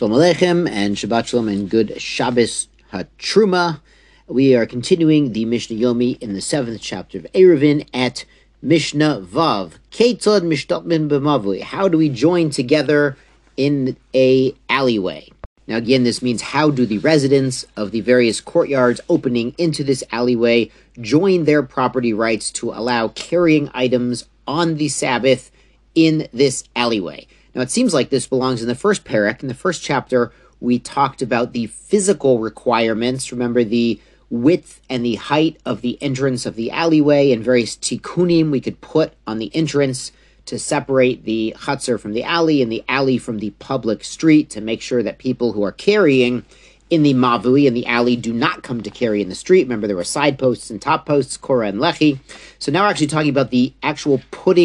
Shalom Aleichem and Shabbat Shalom and good Shabbos HaTruma. We are continuing the Mishnah Yomi in the 7th chapter of Eruvin at Mishnah Vav. Ketzad Mishtapmin B'Mavui. How do we join together in a alleyway? Now again, this means how do the residents of the various courtyards opening into this alleyway join their property rights to allow carrying items on the Sabbath in this alleyway? Now, it seems like this belongs in the first parak. In the first chapter, we talked about the physical requirements. Remember the width and the height of the entrance of the alleyway and various tikkunim we could put on the entrance to separate the chutzner from the alley and the alley from the public street to make sure that people who are carrying in the mavui in the alley do not come to carry in the street. Remember, there were side posts and top posts, Korah and Lechi. So now we're actually talking about the actual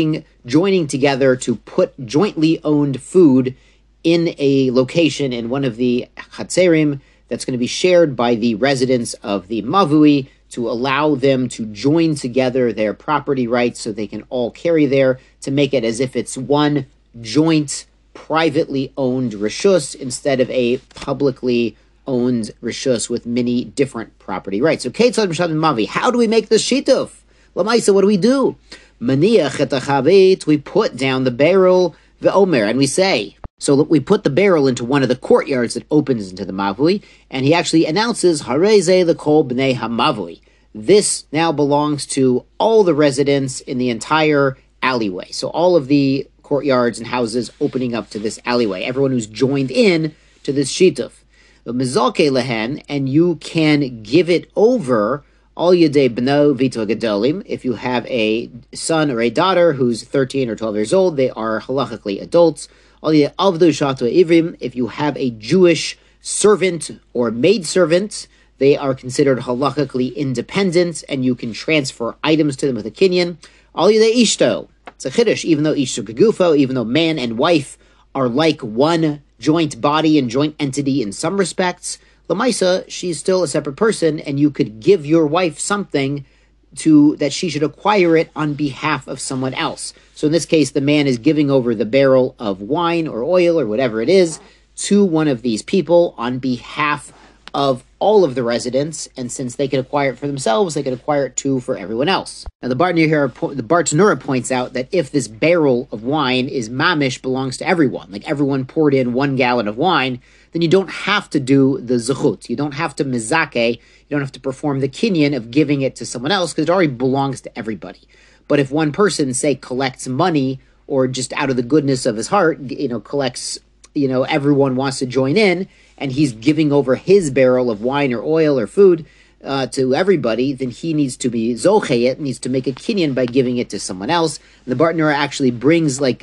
joining together to put jointly owned food in a location in one of the chatzerim that's going to be shared by the residents of the mavui to allow them to join together their property rights so they can all carry there, to make it as if it's one joint, privately owned rishus instead of a publicly owned rishus with many different property rights. So, Ketzad Mishtapmin B'Mavui. How do we make this shituf? Lamaisa, what do we do? Maniach et hachavit, we put down the barrel, ve'omer, and we say. So we put the barrel into one of the courtyards that opens into the mavui, and he actually announces, Hareze l'kol b'nei hamavui. This now belongs to all the residents in the entire alleyway. So all of the courtyards and houses opening up to this alleyway. Everyone who's joined in to this shituf. Mizalke lehen, and you can give it over all yedei b'no v'ito gedolim. If you have a son or a daughter who's 13 or 12 years old, they are halachically adults. All yedei avdu shato ivrim. If you have a Jewish servant or maidservant, they are considered halachically independent, and you can transfer items to them with a kinyan. All yedei ishto. It's a chiddush, even though ishto kegufo, even though man and wife are like one joint body and joint entity in some respects, Lamaisa, she's still a separate person, and you could give your wife something that she should acquire it on behalf of someone else. So in this case, the man is giving over the barrel of wine or oil or whatever it is to one of these people on behalf of all of the residents, and since they can acquire it for themselves, they can acquire it too for everyone else. Now the Bartanura points out that if this barrel of wine is mamish, belongs to everyone, like everyone poured in 1 gallon of wine, then you don't have to do the zechut. You don't have to mizake. You don't have to perform the kinyan of giving it to someone else because it already belongs to everybody. But if one person, say, collects money or just out of the goodness of his heart, collects, everyone wants to join in, and he's giving over his barrel of wine or oil or food to everybody, then he needs to be zocheyet, needs to make a kinyan by giving it to someone else. And the Bartanura actually brings like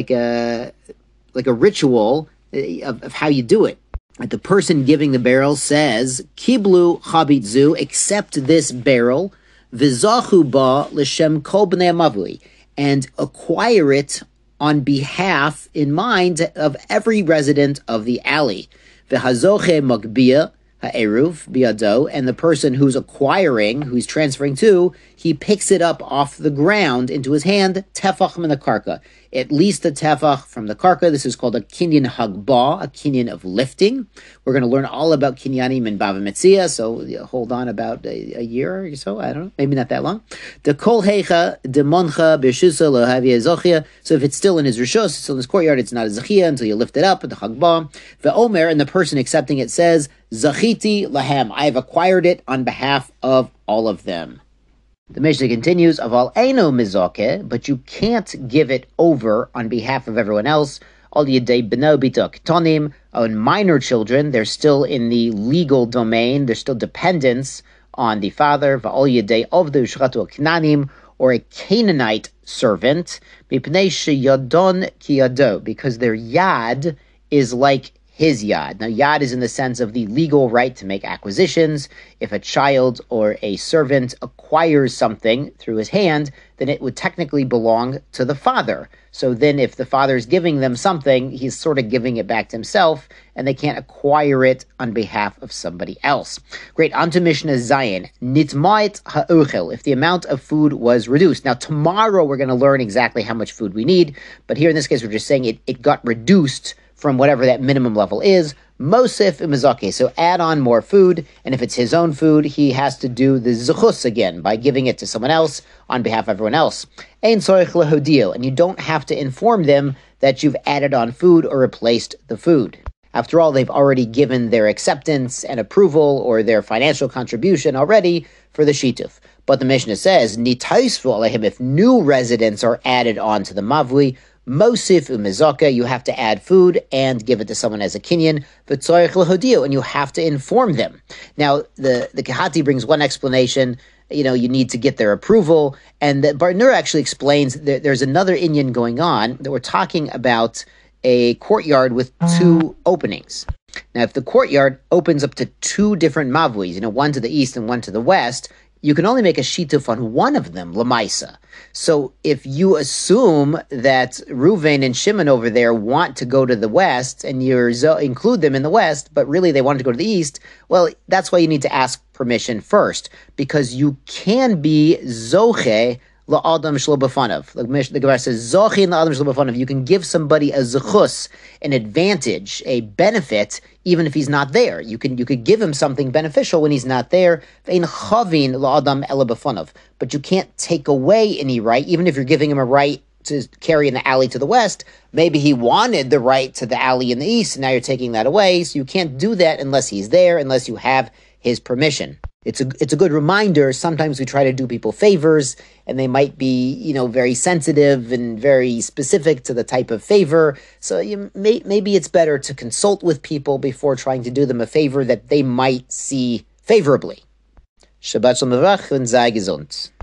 a ritual of how you do it. The person giving the barrel says, Kiblu chabitzu, accept this barrel, v'zachu ba l'shem kol b'nei mavui, and acquire it on behalf, in mind, of every resident of the alley. V'hazoche magbia ha'eruv biado, and the person who's acquiring, who's transferring to, he picks it up off the ground into his hand, tefach min karka, at least a tefach from the karka. This is called a kinyan hagba, a kinyan of lifting. We're going to learn all about kinyanim in Bava Metzia, so hold on about a year or so, I don't know, maybe not that long. The kol heicha, de moncha, b'shusa lo havia zochia. So if it's still in his rishus, it's still in his courtyard, it's not a zechia until you lift it up, the hagba. Ve'omer, and the person accepting it says, zachiti lahem, I have acquired it on behalf of all of them. The Mishnah continues, Aval eino mizake, but you can't give it over on behalf of everyone else. All yedei b'no b'to ketonim, on minor children, they're still in the legal domain, they're still dependents on the father. V'al yedei ovdu shchatu knanim, or a Canaanite servant, mipnei sheyadon ki yado, because their yad is like his yad. Now, yad is in the sense of the legal right to make acquisitions. If a child or a servant acquires something through his hand, then it would technically belong to the father. So then if the father is giving them something, he's sort of giving it back to himself, and they can't acquire it on behalf of somebody else. Great, on to Mishnah Zayin. Nitma'it ha'ochel, if the amount of food was reduced. Now, tomorrow we're going to learn exactly how much food we need, but here in this case we're just saying it got reduced from whatever that minimum level is. Mosif umizake, so add on more food, and if it's his own food, he has to do the zechus again by giving it to someone else on behalf of everyone else. Ein tzorich lehodio, and you don't have to inform them that you've added on food or replaced the food. After all, they've already given their acceptance and approval or their financial contribution already for the shituf. But the Mishnah says, nitaisvu alehim, if new residents are added on to the mavli, mosif umizaka, you have to add food and give it to someone as a kinyan, v'tzorich lehodio, and you have to inform them. Now, the Kehati brings one explanation, you need to get their approval, and the Barnura actually explains that there's another inyan going on, that we're talking about a courtyard with two openings. Now, if the courtyard opens up to two different mavlis, one to the east and one to the west, you can only make a shituf on one of them, lamaisa. So if you assume that Reuven and Shimon over there want to go to the west, and you include them in the west, but really they want to go to the east, well, that's why you need to ask permission first, because you can be zoche la'adam shlo b'fanav. The Gemara says, Zochin la'adam shlo b'fanav. You can give somebody a zechus, an advantage, a benefit, even if he's not there. You could give him something beneficial when he's not there. Ve'in chavin la'adam ela b'fanav. But you can't take away any right, even if you're giving him a right to carry in the alley to the west. Maybe he wanted the right to the alley in the east, and now you're taking that away. So you can't do that unless he's there, unless you have his permission. It's a good reminder. Sometimes we try to do people favors, and they might be, very sensitive and very specific to the type of favor. So maybe it's better to consult with people before trying to do them a favor that they might see favorably. Shabbat shalom and sei gesund.